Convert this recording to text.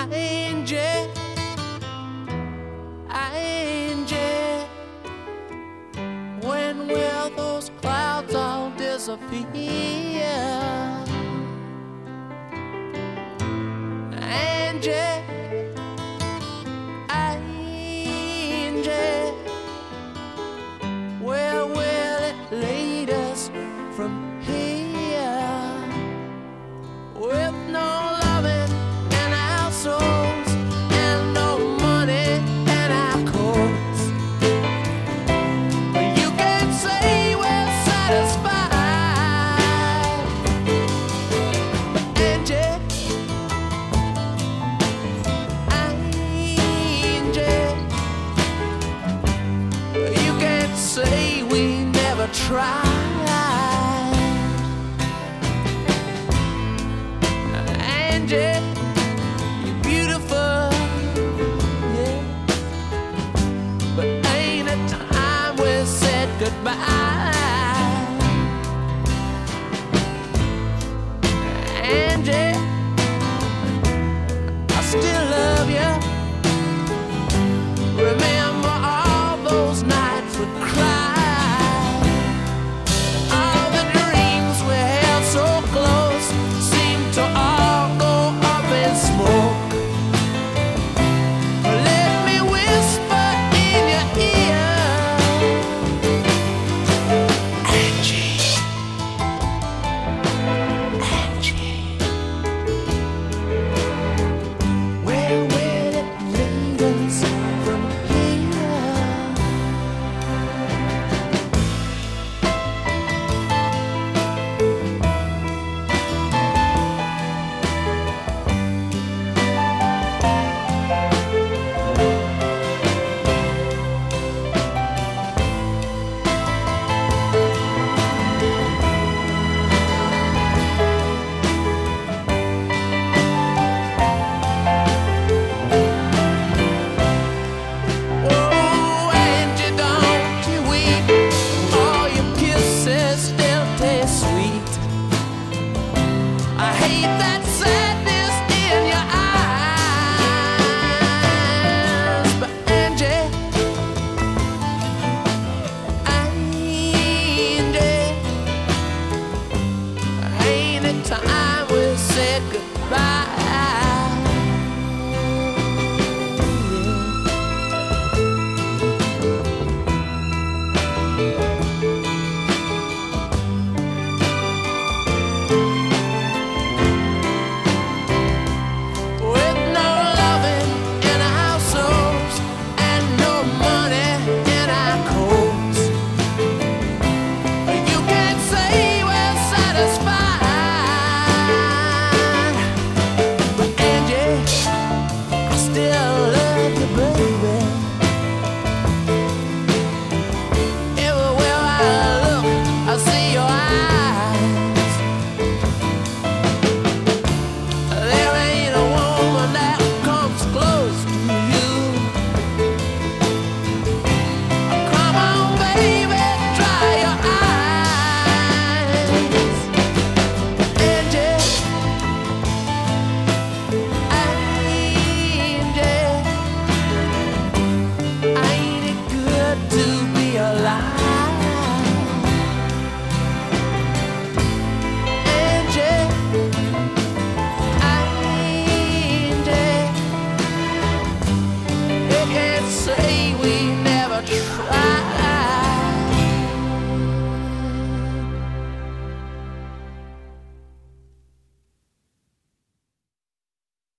Angie, Angie, when will those clouds all disappear? Angie, Angie, where will it lead us from here? With no loving in our souls and no money in our coats, you can't say we're satisfied. Angie, Angie, you can't say we never tried. Angie, you're beautiful, yeah, but ain't it time we said goodbye? Angie,